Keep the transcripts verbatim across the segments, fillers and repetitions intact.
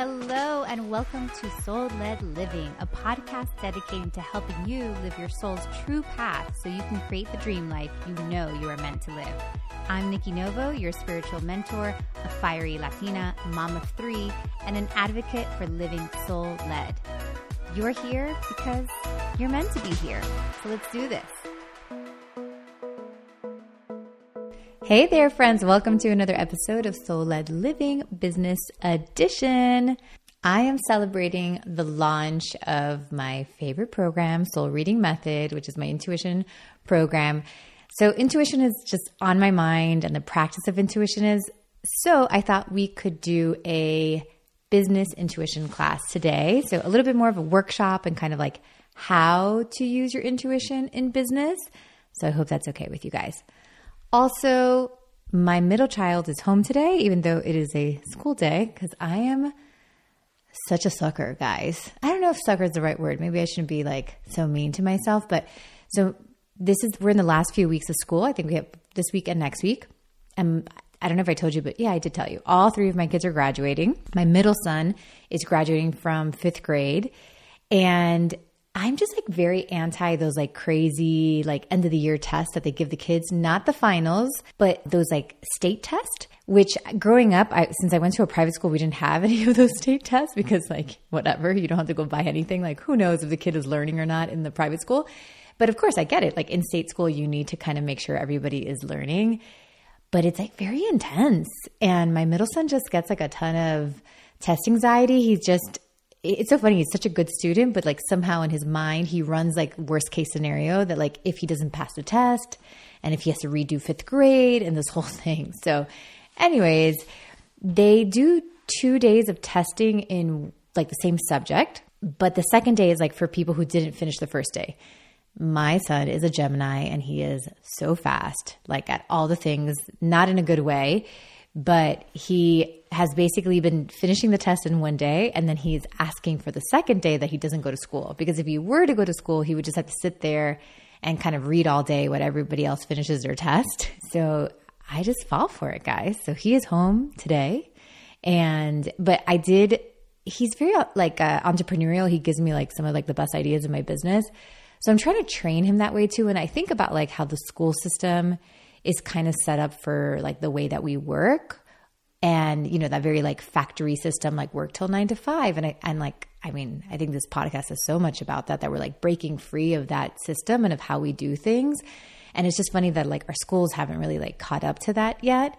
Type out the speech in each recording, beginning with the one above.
Hello, and welcome to Soul-Led Living, a podcast dedicated to helping you live your soul's true path so you can create the dream life you know you are meant to live. I'm Nikki Novo, your spiritual mentor, a fiery Latina, mom of three, and an advocate for living soul-led. You're here because you're meant to be here, so let's do this. Hey there, friends. Welcome to another episode of Soul-Led Living Business Edition. I am celebrating the launch of my favorite program, Soul Reading Method, which is my intuition program. So intuition is just on my mind, and the practice of intuition is. So I thought we could do a business intuition class today. So a little bit more of a workshop and kind of like how to use your intuition in business. So I hope that's okay with you guys. Also, my middle child is home today, even though it is a school day, because I am such a sucker, guys. I don't know if sucker is the right word. Maybe I shouldn't be like so mean to myself. But so this is, we're in the last few weeks of school. I think we have this week and next week. And I don't know if I told you, but yeah, I did tell you. All three of my kids are graduating. My middle son is graduating from fifth grade. And I'm just like very anti those like crazy like end of the year tests that they give the kids, not the finals, but those like state tests, which growing up, I, since I went to a private school, we didn't have any of those state tests because like whatever, you don't have to go buy anything. Like who knows if the kid is learning or not in the private school. But of course I get it. Like in state school, you need to kind of make sure everybody is learning, but it's like very intense. And my middle son just gets like a ton of test anxiety. He's just It's so funny. He's such a good student, but like somehow in his mind, he runs like worst case scenario that like if he doesn't pass the test and if he has to redo fifth grade and this whole thing. So anyways, they do two days of testing in like the same subject, but the second day is like for people who didn't finish the first day. My son is a Gemini and he is so fast, like at all the things, not in a good way. But he has basically been finishing the test in one day, and then he's asking for the second day that he doesn't go to school. Because if he were to go to school, he would just have to sit there and kind of read all day what everybody else finishes their test. So I just fall for it, guys. So he is home today. And, but I did, he's very like uh, entrepreneurial. He gives me like some of like the best ideas in my business. So I'm trying to train him that way too. And I think about like how the school system is kind of set up for like the way that we work and, you know, that very like factory system, like work till nine to five. And I, and like, I mean, I think this podcast is so much about that, that we're like breaking free of that system and of how we do things. And it's just funny that like our schools haven't really like caught up to that yet.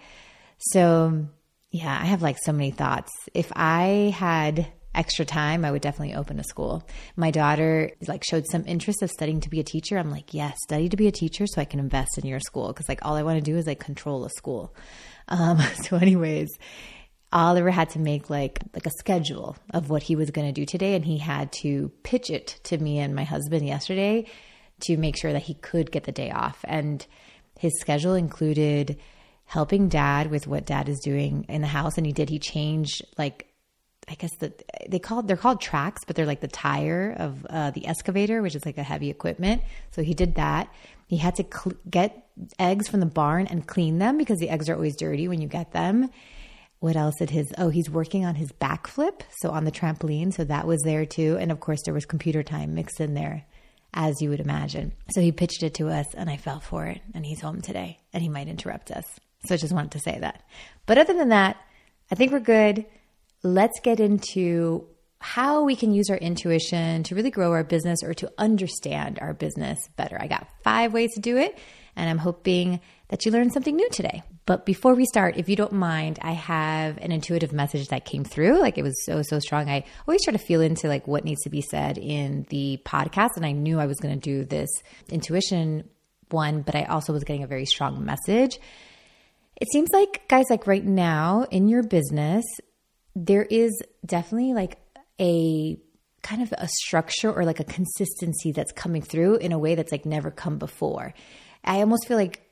So yeah, I have like so many thoughts. If I had extra time, I would definitely open a school. My daughter like showed some interest of studying to be a teacher. I'm like, yes, study to be a teacher so I can invest in your school. Cause like all I want to do is like control a school. Um, so anyways, Oliver had to make like, like a schedule of what he was going to do today. And he had to pitch it to me and my husband yesterday to make sure that he could get the day off. And his schedule included helping dad with what dad is doing in the house. And he did, he changed like, I guess that they called, they're called tracks, but they're like the tire of uh, the excavator, which is like a heavy equipment. So he did that. He had to cl- get eggs from the barn and clean them because the eggs are always dirty when you get them. What else did his, oh, he's working on his backflip. So on the trampoline. So that was there too. And of course there was computer time mixed in there, as you would imagine. So he pitched it to us and I fell for it, and he's home today and he might interrupt us. So I just wanted to say that. But other than that, I think we're good. Let's get into how we can use our intuition to really grow our business or to understand our business better. I got five ways to do it, and I'm hoping that you learned something new today. But before we start, if you don't mind, I have an intuitive message that came through. Like it was so, so strong. I always try to feel into like what needs to be said in the podcast. And I knew I was going to do this intuition one, but I also was getting a very strong message. It seems like, guys, like right now in your business, there is definitely like a kind of a structure or like a consistency that's coming through in a way that's like never come before. I almost feel like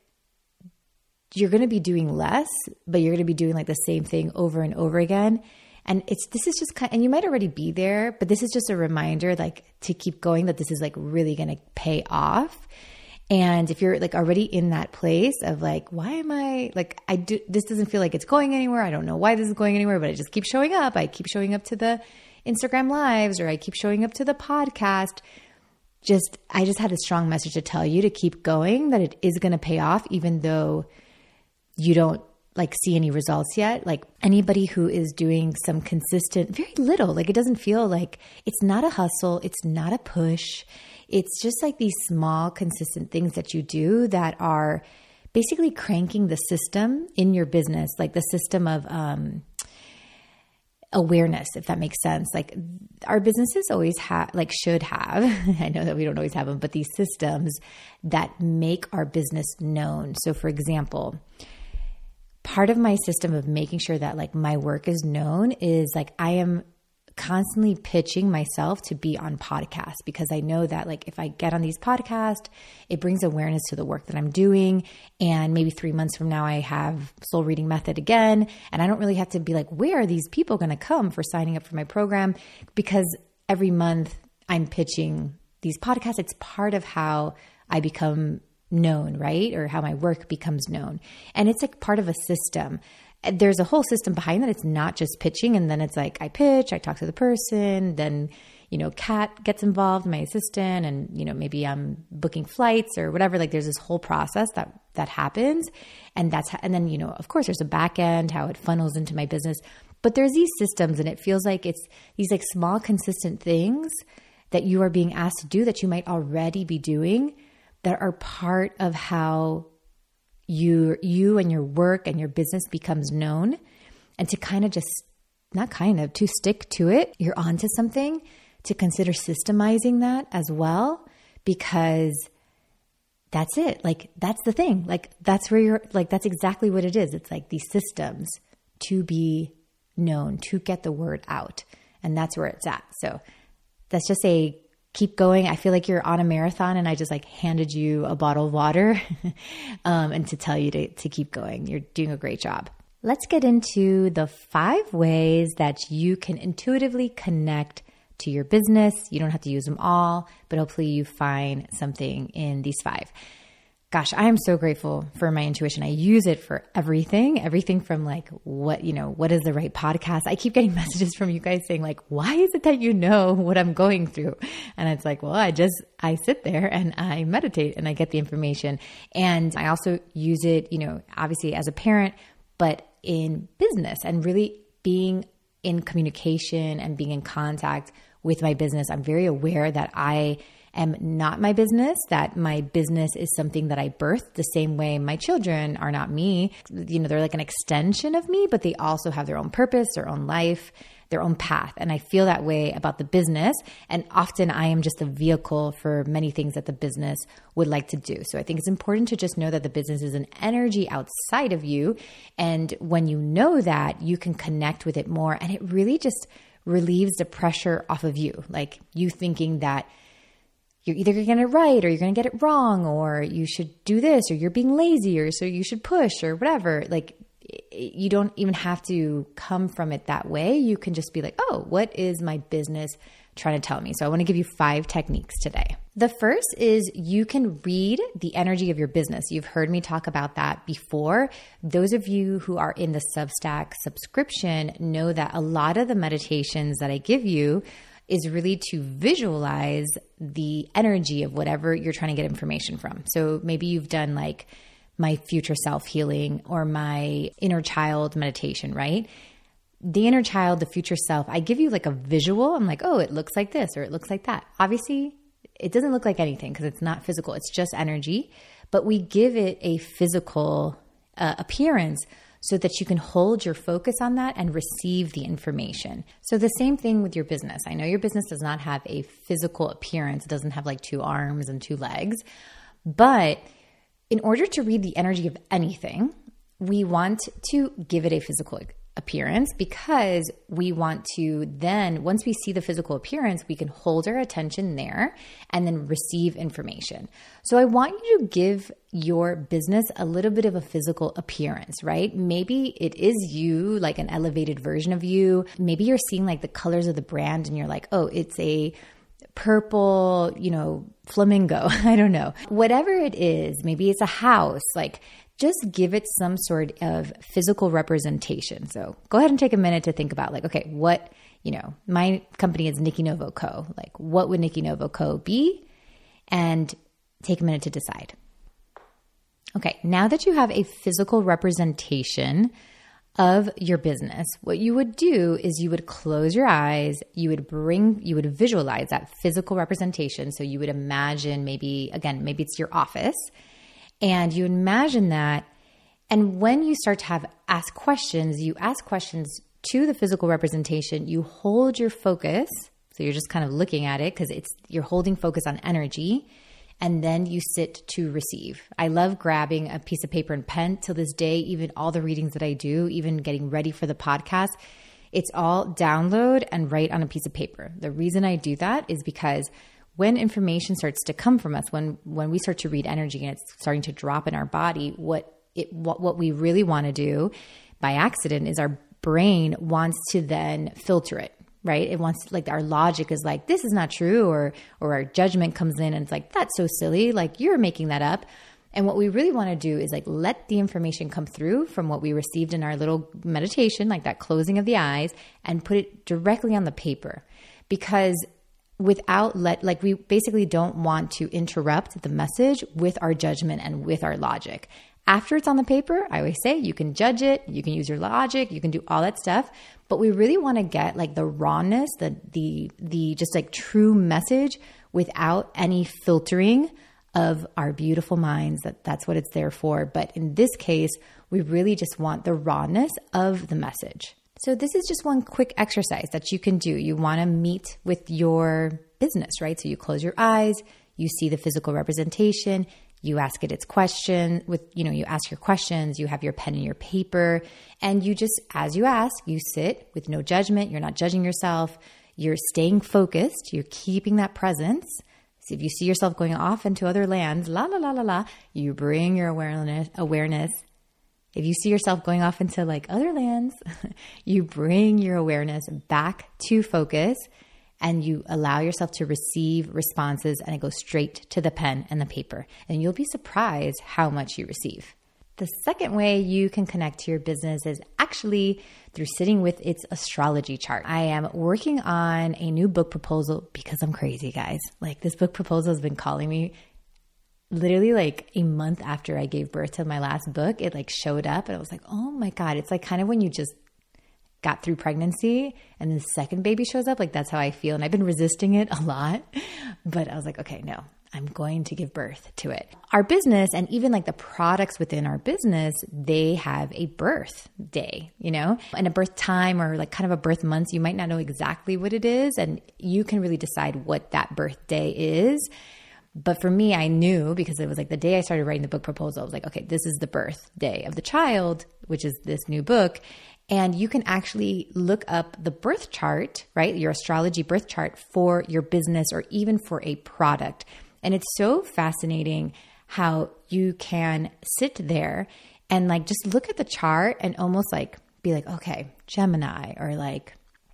you're going to be doing less, but you're going to be doing like the same thing over and over again. And it's, this is just kind of, and you might already be there, but this is just a reminder like to keep going, that this is like really going to pay off. And if you're like already in that place of like, why am I like, I do, this doesn't feel like it's going anywhere. I don't know why this is going anywhere, but I just keep showing up. I keep showing up to the Instagram lives, or I keep showing up to the podcast. Just, I just had a strong message to tell you to keep going, that it is going to pay off, even though you don't like see any results yet. Like anybody who is doing some consistent, very little, like it doesn't feel like, it's not a hustle. It's not a push. It's just like these small, consistent things that you do that are basically cranking the system in your business, like the system of um, awareness, if that makes sense. Like our businesses always have, like should have, I know that we don't always have them, but these systems that make our business known. So for example, part of my system of making sure that like my work is known is like I am constantly pitching myself to be on podcasts, because I know that like if I get on these podcasts, it brings awareness to the work that I'm doing. And maybe three months from now, I have Soul Reading Method again. And I don't really have to be like, where are these people going to come for signing up for my program? Because every month I'm pitching these podcasts. It's part of how I become known, right? Or how my work becomes known. And it's like part of a system. There's a whole system behind that. It's not just pitching. And then it's like, I pitch, I talk to the person, then, you know, Kat gets involved, my assistant, and, you know, maybe I'm booking flights or whatever. Like there's this whole process that, that happens. And that's, and then, you know, of course there's a back end, how it funnels into my business, but there's these systems, and it feels like it's these like small, consistent things that you are being asked to do that you might already be doing, that are part of how you you and your work and your business becomes known. And to kind of just, not kind of, to stick to it, you're onto something, to consider systemizing that as well, because that's it. Like, that's the thing. Like, that's where you're, like, that's exactly what it is. It's like these systems to be known, to get the word out. And that's where it's at. So that's just a keep going. I feel like you're on a marathon and I just like handed you a bottle of water um, and to tell you to, to keep going. You're doing a great job. Let's get into the five ways that you can intuitively connect to your business. You don't have to use them all, but hopefully you find something in these five. Gosh, I am so grateful for my intuition. I use it for everything, everything from like what, you know, what is the right podcast? I keep getting messages from you guys saying like, why is it that you know what I'm going through? And it's like, well, I just, I sit there and I meditate and I get the information. And I also use it, you know, obviously as a parent, but in business, and really being in communication and being in contact with my business. I'm very aware that I am not my business, that my business is something that I birthed the same way my children are not me. You know, they're like an extension of me, but they also have their own purpose, their own life, their own path. And I feel that way about the business. And often I am just a vehicle for many things that the business would like to do. So I think it's important to just know that the business is an energy outside of you. And when you know that, you can connect with it more. And it really just relieves the pressure off of you. Like you thinking that you're either going to get it right or you're going to get it wrong, or you should do this, or you're being lazy, or so you should push, or whatever. Like you don't even have to come from it that way. You can just be like, oh, what is my business trying to tell me? So I want to give you five techniques today. The first is you can read the energy of your business. You've heard me talk about that before. Those of you who are in the Substack subscription know that a lot of the meditations that I give you is really to visualize the energy of whatever you're trying to get information from. So maybe you've done like my future self healing or my inner child meditation, right? The inner child, the future self, I give you like a visual. I'm like, oh, it looks like this or it looks like that. Obviously, it doesn't look like anything because it's not physical. It's just energy. But we give it a physical uh, appearance so that you can hold your focus on that and receive the information. So the same thing with your business. I know your business does not have a physical appearance. It doesn't have like two arms and two legs. But in order to read the energy of anything, we want to give it a physical appearance, because we want to then, once we see the physical appearance, we can hold our attention there and then receive information. So I want you to give your business a little bit of a physical appearance, right? Maybe it is you, like an elevated version of you. Maybe you're seeing like the colors of the brand and you're like, oh, it's a purple, you know, flamingo. I don't know. Whatever it is, maybe it's a house, like just give it some sort of physical representation. So go ahead and take a minute to think about like, okay, what, you know, my company is Nikki Novo Co. Like what would Nikki Novo Co. be? And take a minute to decide. Okay, now that you have a physical representation of your business, what you would do is you would close your eyes, you would bring, you would visualize that physical representation. So you would imagine maybe, again, maybe it's your office, and you imagine that. And when you start to have ask questions, you ask questions to the physical representation, you hold your focus. So you're just kind of looking at it because it's, you're holding focus on energy. And then you sit to receive. I love grabbing a piece of paper and pen till this day, even all the readings that I do, even getting ready for the podcast, it's all download and write on a piece of paper. The reason I do that is because when information starts to come from us, when when we start to read energy and it's starting to drop in our body, what it what, what we really want to do by accident is our brain wants to then filter it. Right? It wants, like, our logic is like, this is not true, or or our judgment comes in and it's like, that's so silly, like you're making that up. And what we really want to do is like let the information come through from what we received in our little meditation, like that closing of the eyes, and put it directly on the paper. Because without let like we basically don't want to interrupt the message with our judgment and with our logic. After it's on the paper, I always say you can judge it, you can use your logic, you can do all that stuff, but we really want to get like the rawness, the the the just like true message without any filtering of our beautiful minds. That that's what it's there for. But in this case, we really just want the rawness of the message. So this is just one quick exercise that you can do. You want to meet with your business, right? So you close your eyes, you see the physical representation, you ask it its question with, you know, you ask your questions, you have your pen and your paper, and you just, as you ask, you sit with no judgment. You're not judging yourself. You're staying focused. You're keeping that presence. So if you see yourself going off into other lands, la, la, la, la, la, you bring your awareness, awareness. If you see yourself going off into like other lands, you bring your awareness back to focus. And you allow yourself to receive responses, and it goes straight to the pen and the paper. And you'll be surprised how much you receive. The second way you can connect to your business is actually through sitting with its astrology chart. I am working on a new book proposal because I'm crazy, guys. Like, this book proposal has been calling me literally like a month after I gave birth to my last book. It like showed up and I was like, oh my God. It's like kind of when you just got through pregnancy and the second baby shows up, like that's how I feel. And I've been resisting it a lot, but I was like, okay, no, I'm going to give birth to it. Our business, and even like the products within our business, they have a birth day, you know, and a birth time, or like kind of a birth month. You might not know exactly what it is, and you can really decide what that birth day is. But for me, I knew, because it was like the day I started writing the book proposal, I was like, okay, this is the birth day of the child, which is this new book. And you can actually look up the birth chart, right? Your astrology birth chart for your business, or even for a product. And it's so fascinating how you can sit there and like just look at the chart and almost like be like, okay, Gemini, or like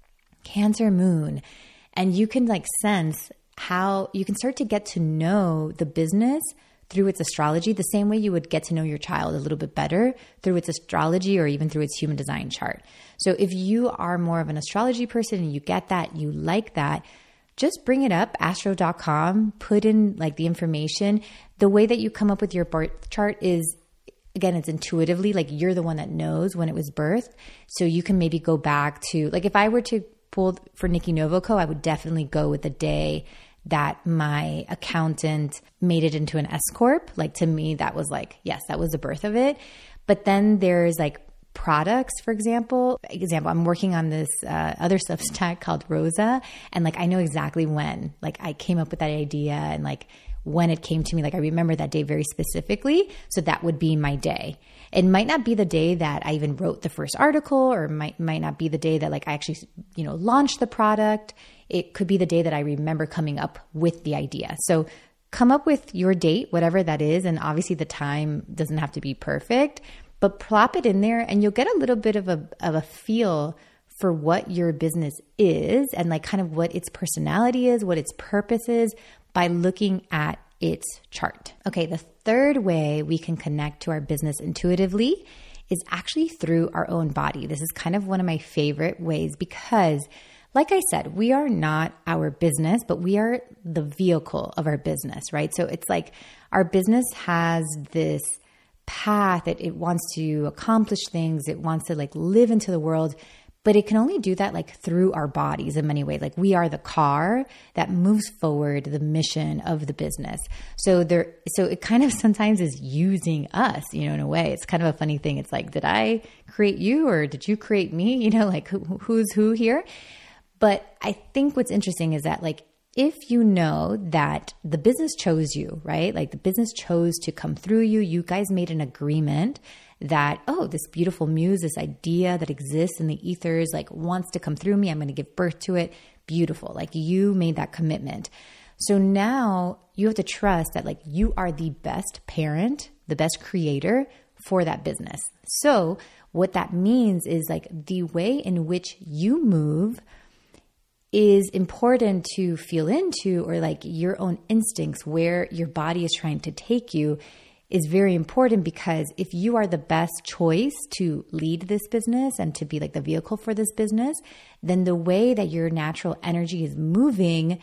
Cancer moon. And you can like sense how you can start to get to know the business through its astrology, the same way you would get to know your child a little bit better through its astrology, or even through its human design chart. So if you are more of an astrology person and you get that, you like that, just bring it up, astro dot com, put in like the information. The way that you come up with your birth chart is, again, it's intuitively, like you're the one that knows when it was birthed. So you can maybe go back to, like if I were to pull for Nikki Novo Co., I would definitely go with the day that my accountant made it into an S corp. Like, to me, that was like, yes, that was the birth of it. But then there's like products, for example. Example, I'm working on this uh, other Substack called Rosa. And like, I know exactly when, like I came up with that idea, and like when it came to me, like I remember that day very specifically. So that would be my day. It might not be the day that I even wrote the first article, or might, might not be the day that like I actually, you know, launched the product. It could be the day that I remember coming up with the idea. So come up with your date, whatever that is. And obviously the time doesn't have to be perfect, but plop it in there and you'll get a little bit of a, of a feel for what your business is and like kind of what its personality is, what its purpose is by looking at its chart. Okay, the third way we can connect to our business intuitively is actually through our own body. This is kind of one of my favorite ways because, like I said, we are not our business, but we are the vehicle of our business, right? So it's like our business has this path, it, it wants to accomplish things, it wants to like live into the world, but it can only do that like through our bodies in many ways. Like we are the car that moves forward the mission of the business. So there, so it kind of sometimes is using us, you know, in a way. It's kind of a funny thing. It's like, did I create you or did you create me? You know, like who, who's who here? But I think what's interesting is that like, if you know that the business chose you, right? Like the business chose to come through you, you guys made an agreement that, oh, this beautiful muse, this idea that exists in the ethers, like wants to come through me. I'm going to give birth to it. Beautiful. Like you made that commitment. So now you have to trust that like you are the best parent, the best creator for that business. So what that means is like the way in which you move is important to feel into, or like your own instincts, where your body is trying to take you is very important, because if you are the best choice to lead this business and to be like the vehicle for this business, then the way that your natural energy is moving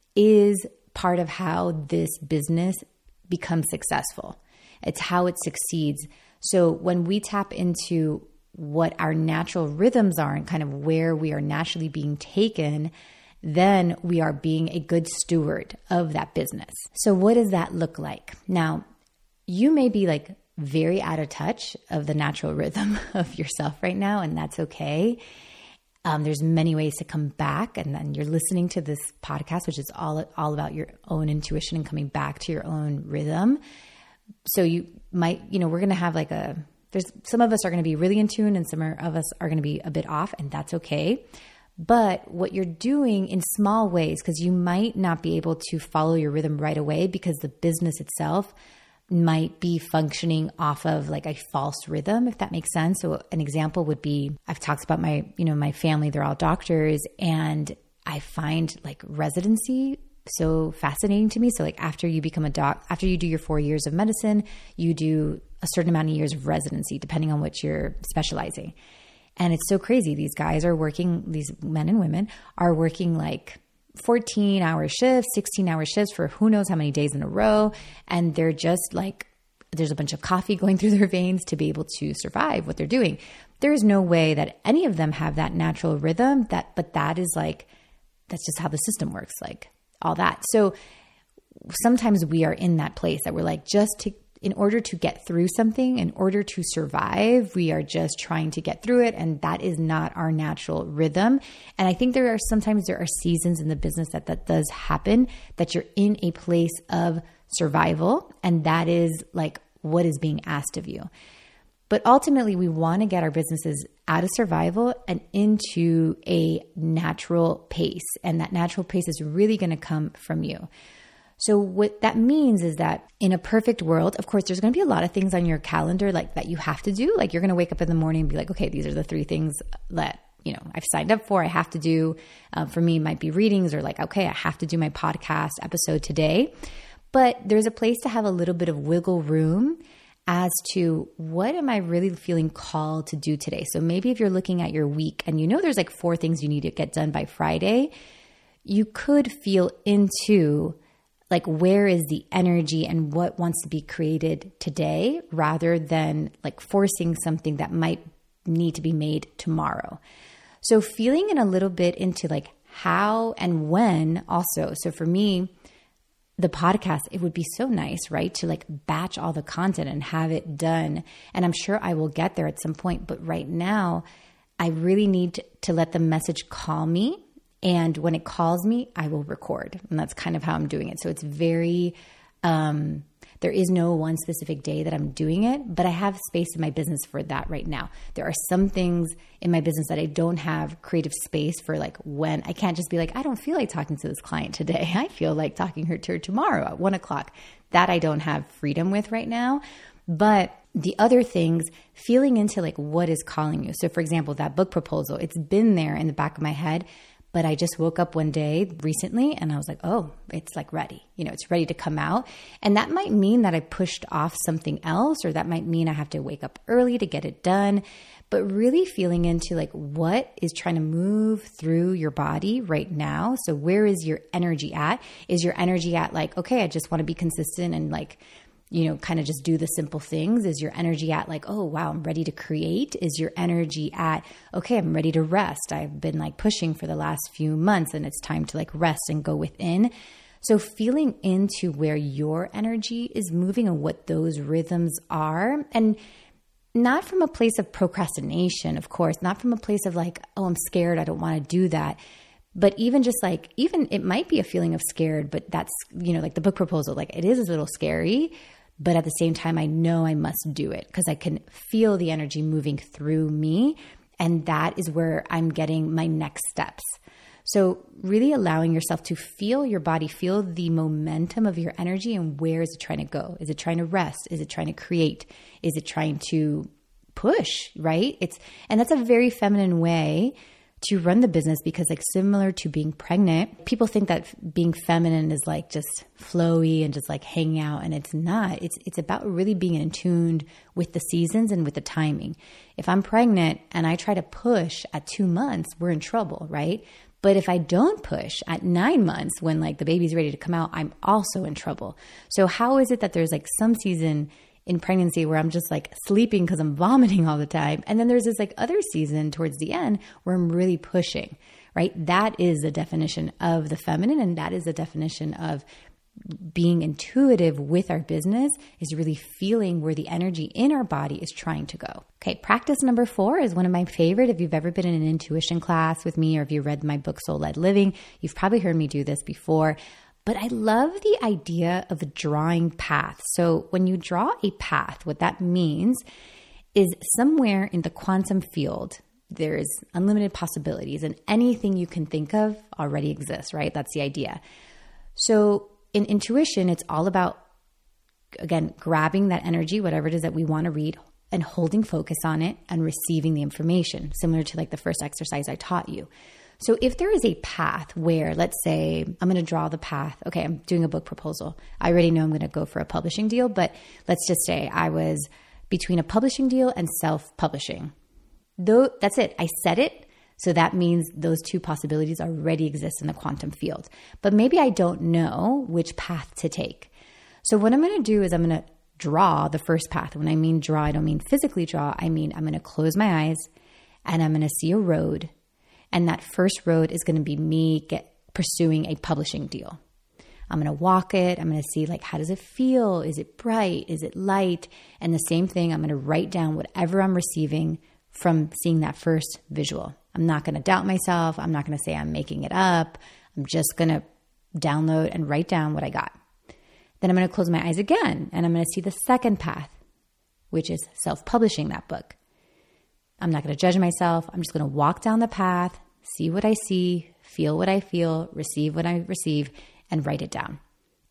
is part of how this business becomes successful. It's how it succeeds. So when we tap into what our natural rhythms are and kind of where we are naturally being taken, then we are being a good steward of that business. So what does that look like? Now, you may be like very out of touch of the natural rhythm of yourself right now, and that's okay. Um, there's many ways to come back, and then you're listening to this podcast, which is all, all about your own intuition and coming back to your own rhythm. So you might, you know, we're going to have like a, there's some of us are going to be really in tune and some of us are going to be a bit off, and that's okay. But what you're doing in small ways, because you might not be able to follow your rhythm right away because the business itself might be functioning off of like a false rhythm, if that makes sense. So an example would be, I've talked about my, you know, my family, they're all doctors, and I find like residency so fascinating to me. So like after you become a doc, after you do your four years of medicine, you do a certain amount of years of residency, depending on what you're specializing. And it's so crazy. These guys are working, these men and women are working like fourteen hour shifts, sixteen hour shifts for who knows how many days in a row. And they're just like, there's a bunch of coffee going through their veins to be able to survive what they're doing. There is no way that any of them have that natural rhythm, that, but that is like, that's just how the system works, like all that. So sometimes we are in that place that we're like, just to, in order to get through something, in order to survive, we are just trying to get through it. And that is not our natural rhythm. And I think there are sometimes there are seasons in the business that that does happen, that you're in a place of survival. And that is like what is being asked of you. But ultimately, we want to get our businesses out of survival and into a natural pace. And that natural pace is really going to come from you. So what that means is that in a perfect world, of course, there's going to be a lot of things on your calendar like that you have to do. Like you're going to wake up in the morning and be like, okay, these are the three things that, you know, I've signed up for, I have to do. Uh, for me, it might be readings, or like, okay, I have to do my podcast episode today. But there's a place to have a little bit of wiggle room as to what am I really feeling called to do today. So maybe if you're looking at your week and you know there's like four things you need to get done by Friday, you could feel into like, where is the energy and what wants to be created today, rather than like forcing something that might need to be made tomorrow. So feeling in a little bit into like how and when also. So for me, the podcast, it would be so nice, right? To like batch all the content and have it done. And I'm sure I will get there at some point. But right now, I really need to let the message call me. And when it calls me, I will record. And that's kind of how I'm doing it. So it's very, um, there is no one specific day that I'm doing it, but I have space in my business for that right now. There are some things in my business that I don't have creative space for, like when I can't just be like, I don't feel like talking to this client today. I feel like talking her to her tomorrow at one o'clock. That I don't have freedom with right now. But the other things, feeling into like what is calling you. So for example, that book proposal, it's been there in the back of my head, but I just woke up one day recently and I was like, oh, it's like ready, you know, it's ready to come out. And that might mean that I pushed off something else, or that might mean I have to wake up early to get it done. But really feeling into like what is trying to move through your body right now. So where is your energy at? Is your energy at like, okay, I just want to be consistent and like, you know, kind of just do the simple things? Is your energy at like, oh, wow, I'm ready to create? Is your energy at, okay, I'm ready to rest? I've been like pushing for the last few months and it's time to like rest and go within. So feeling into where your energy is moving and what those rhythms are, and not from a place of procrastination, of course, not from a place of like, oh, I'm scared, I don't want to do that. But even just like, even it might be a feeling of scared, but that's, you know, like the book proposal, like it is a little scary, but at the same time, I know I must do it because I can feel the energy moving through me. And that is where I'm getting my next steps. So really allowing yourself to feel your body, feel the momentum of your energy, and where is it trying to go? Is it trying to rest? Is it trying to create? Is it trying to push, right? It's, and that's a very feminine way to run the business, because like similar to being pregnant, people think that being feminine is like just flowy and just like hanging out, and it's not. It's it's about really being in tune with the seasons and with the timing. If I'm pregnant and I try to push at two months, we're in trouble, right? But if I don't push at nine months when like the baby's ready to come out, I'm also in trouble. So how is it that there's like some season in pregnancy where I'm just like sleeping because I'm vomiting all the time, and then there's this like other season towards the end where I'm really pushing, right? That is the definition of the feminine, and that is the definition of being intuitive with our business, is really feeling where the energy in our body is trying to go. Okay, practice number four is one of my favorite. If you've ever been in an intuition class with me, or if you read my book, Soul-Led Living, you've probably heard me do this before. But I love the idea of drawing paths. So when you draw a path, what that means is somewhere in the quantum field, there's unlimited possibilities, and anything you can think of already exists, right? That's the idea. So in intuition, it's all about, again, grabbing that energy, whatever it is that we want to read, and holding focus on it and receiving the information, similar to like the first exercise I taught you. So if there is a path where, let's say, I'm going to draw the path. Okay, I'm doing a book proposal. I already know I'm going to go for a publishing deal, but let's just say I was between a publishing deal and self-publishing. Though that's it. I said it. So that means those two possibilities already exist in the quantum field. But maybe I don't know which path to take. So what I'm going to do is I'm going to draw the first path. When I mean draw, I don't mean physically draw. I mean, I'm going to close my eyes and I'm going to see a road. And that first road is going to be me get, pursuing a publishing deal. I'm going to walk it. I'm going to see like, how does it feel? Is it bright? Is it light? And the same thing, I'm going to write down whatever I'm receiving from seeing that first visual. I'm not going to doubt myself. I'm not going to say I'm making it up. I'm just going to download and write down what I got. Then I'm going to close my eyes again, and I'm going to see the second path, which is self-publishing that book. I'm not going to judge myself. I'm just going to walk down the path, see what I see, feel what I feel, receive what I receive, and write it down.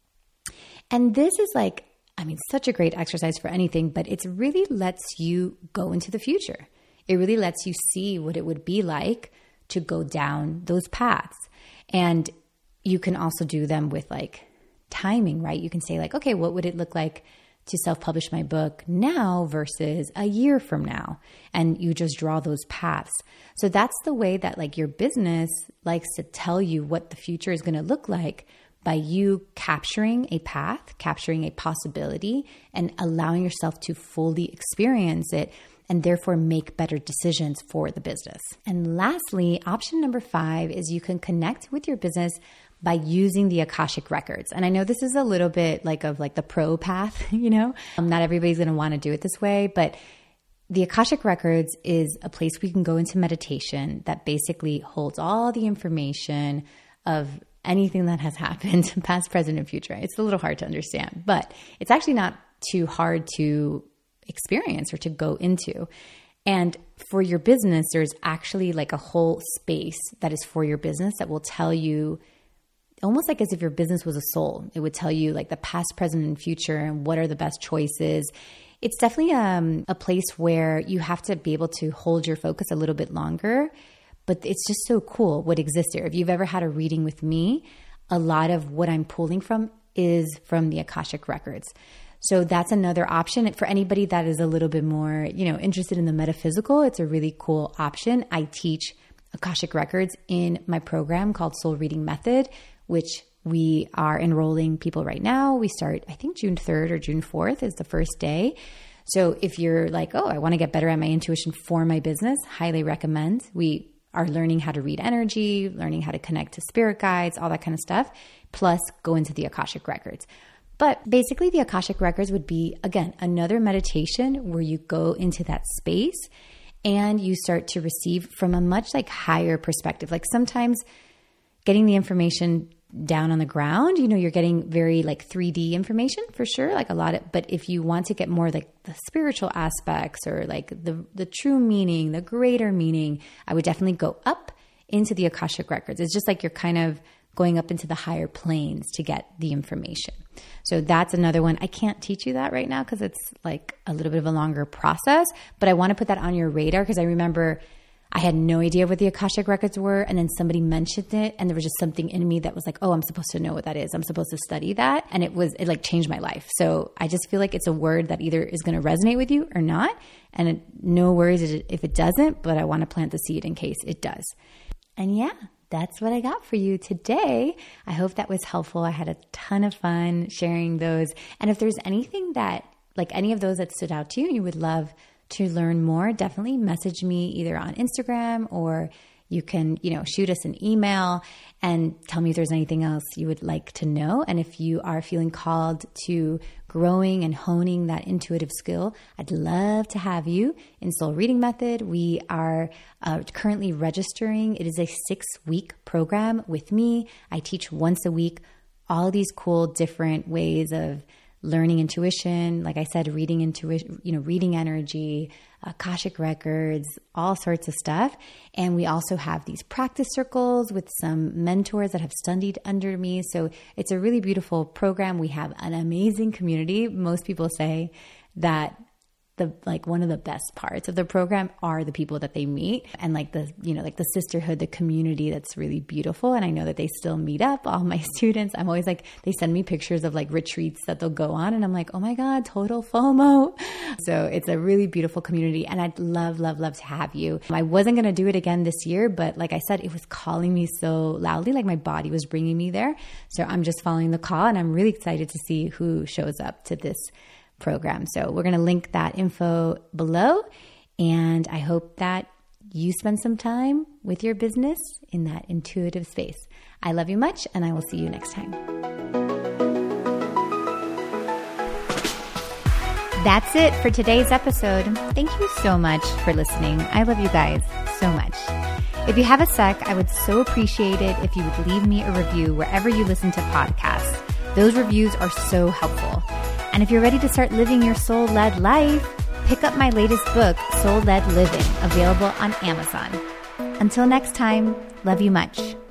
And this is like, I mean, such a great exercise for anything, but it really lets you go into the future. It really lets you see what it would be like to go down those paths. And you can also do them with like timing, right? You can say like, okay, what would it look like to self-publish my book now versus a year from now? And you just draw those paths. So that's the way that like your business likes to tell you what the future is going to look like, by you capturing a path, capturing a possibility, and allowing yourself to fully experience it, and therefore make better decisions for the business. And lastly, option number five is you can connect with your business by using the Akashic Records. And I know this is a little bit like of like the pro path, you know, um, not everybody's going to want to do it this way, but the Akashic Records is a place we can go into meditation that basically holds all the information of anything that has happened, past, present, and future. It's a little hard to understand, but it's actually not too hard to experience or to go into. And for your business, there's actually like a whole space that is for your business that will tell you, almost like as if your business was a soul. It would tell you like the past, present, and future, and what are the best choices. it's definitely um, a place where you have to be able to hold your focus a little bit longer, but it's just so cool what exists here. If you've ever had a reading with me, a lot of what I'm pulling from is from the Akashic Records. So that's another option for anybody that is a little bit more, you know, interested in the metaphysical. It's a really cool option. I teach Akashic Records in my program called Soul Reading Method, which we are enrolling people right now. We start, I think June third or June fourth is the first day. So if you're like, oh, I want to get better at my intuition for my business, highly recommend. We are learning how to read energy, learning how to connect to spirit guides, all that kind of stuff, plus go into the Akashic Records. But basically the Akashic Records would be, again, another meditation where you go into that space and you start to receive from a much like higher perspective. Like sometimes getting the information down on the ground, you know, you're getting very like three D information for sure, like a lot of, but if you want to get more like the spiritual aspects or like the, the true meaning, the greater meaning, I would definitely go up into the Akashic Records. It's just like you're kind of going up into the higher planes to get the information. So that's another one. I can't teach you that right now because it's like a little bit of a longer process, but I want to put that on your radar because I remember I had no idea what the Akashic Records were. And then somebody mentioned it and there was just something in me that was like, oh, I'm supposed to know what that is. I'm supposed to study that. And it was, it like changed my life. So I just feel like it's a word that either is going to resonate with you or not. And it, no worries if it doesn't, but I want to plant the seed in case it does. And yeah, that's what I got for you today. I hope that was helpful. I had a ton of fun sharing those. And if there's anything that, like any of those that stood out to you, you would love to learn more, definitely message me either on Instagram or you can, you know, shoot us an email and tell me if there's anything else you would like to know. And if you are feeling called to growing and honing that intuitive skill, I'd love to have you in Soul Reading Method. We are uh, currently registering. It is a six-week program with me. I teach once a week all these cool different ways of learning intuition, like I said, reading intuition, you know, reading energy, Akashic Records, all sorts of stuff. And we also have these practice circles with some mentors that have studied under me. So it's a really beautiful program. We have an amazing community. Most people say that the like one of the best parts of the program are the people that they meet and like the, you know, like the sisterhood, the community that's really beautiful. And I know that they still meet up, all my students. I'm always like, they send me pictures of like retreats that they'll go on. And I'm like, oh my God, total FOMO. So it's a really beautiful community. And I'd love, love, love to have you. I wasn't going to do it again this year, but like I said, it was calling me so loudly, like my body was bringing me there. So I'm just following the call and I'm really excited to see who shows up to this program. So we're going to link that info below. And I hope that you spend some time with your business in that intuitive space. I love you much, and I will see you next time. That's it for today's episode. Thank you so much for listening. I love you guys so much. If you have a sec, I would so appreciate it if you would leave me a review wherever you listen to podcasts. Those reviews are so helpful. And if you're ready to start living your soul-led life, pick up my latest book, Soul-Led Living, available on Amazon. Until next time, love you much.